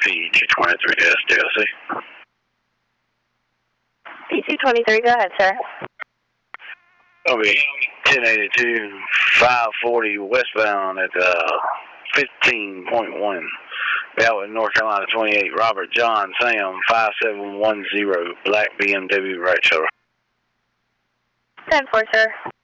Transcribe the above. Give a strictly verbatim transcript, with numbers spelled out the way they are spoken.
P two twenty-three S D L C. P two twenty-three, go ahead, sir. I'll be ten eighty-two, five forty westbound at uh, fifteen point one. Out in North Carolina twenty-eight, Robert John Sam, five seven one zero, black B M W right shoulder. ten four, sir.